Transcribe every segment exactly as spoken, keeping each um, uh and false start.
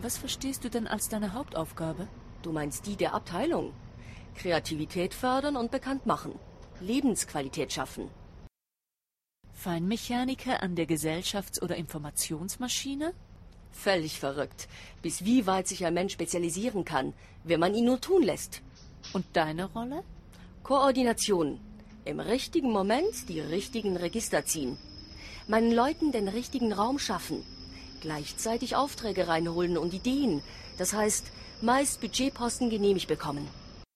Was verstehst du denn als deine Hauptaufgabe? Du meinst die der Abteilung? Kreativität fördern und bekannt machen. Lebensqualität schaffen. Feinmechaniker an der Gesellschafts- oder Informationsmaschine? Völlig verrückt. Bis wie weit sich ein Mensch spezialisieren kann, wenn man ihn nur tun lässt. Und deine Rolle? Koordination. Im richtigen Moment die richtigen Register ziehen. Meinen Leuten den richtigen Raum schaffen. Gleichzeitig Aufträge reinholen und Ideen. Das heißt, meist Budgetposten genehmigt bekommen.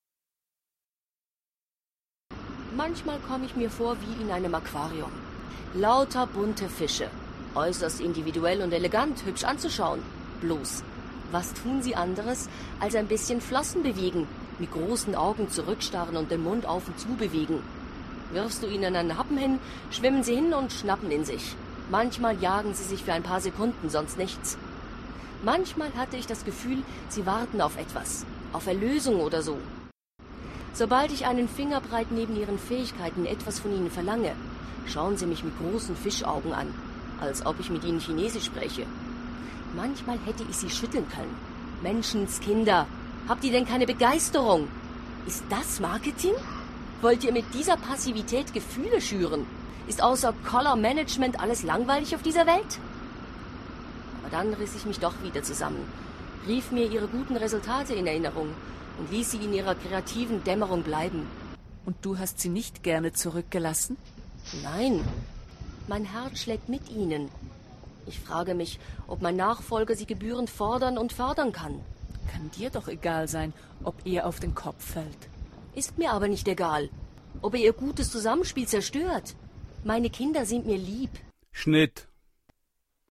Manchmal komme ich mir vor wie in einem Aquarium. Lauter bunte Fische. Äußerst individuell und elegant, hübsch anzuschauen. Bloß, was tun sie anderes, als ein bisschen Flossen bewegen, mit großen Augen zurückstarren und den Mund auf und zu bewegen. Wirfst du ihnen einen Happen hin, schwimmen sie hin und schnappen in sich. Manchmal jagen sie sich für ein paar Sekunden, sonst nichts. Manchmal hatte ich das Gefühl, sie warten auf etwas, auf Erlösung oder so. Sobald ich einen Fingerbreit neben ihren Fähigkeiten etwas von ihnen verlange, schauen sie mich mit großen Fischaugen an, als ob ich mit ihnen Chinesisch spreche. Manchmal hätte ich sie schütteln können. Menschenskinder, habt ihr denn keine Begeisterung? Ist das Marketing? Wollt ihr mit dieser Passivität Gefühle schüren? Ist außer Color Management alles langweilig auf dieser Welt? Aber dann riss ich mich doch wieder zusammen, rief mir ihre guten Resultate in Erinnerung und ließ sie in ihrer kreativen Dämmerung bleiben. Und du hast sie nicht gerne zurückgelassen? Nein, mein Herz schlägt mit ihnen. Ich frage mich, ob mein Nachfolger sie gebührend fordern und fördern kann. Kann dir doch egal sein, ob er auf den Kopf fällt. Ist mir aber nicht egal, ob er ihr gutes Zusammenspiel zerstört. Meine Kinder sind mir lieb. Schnitt.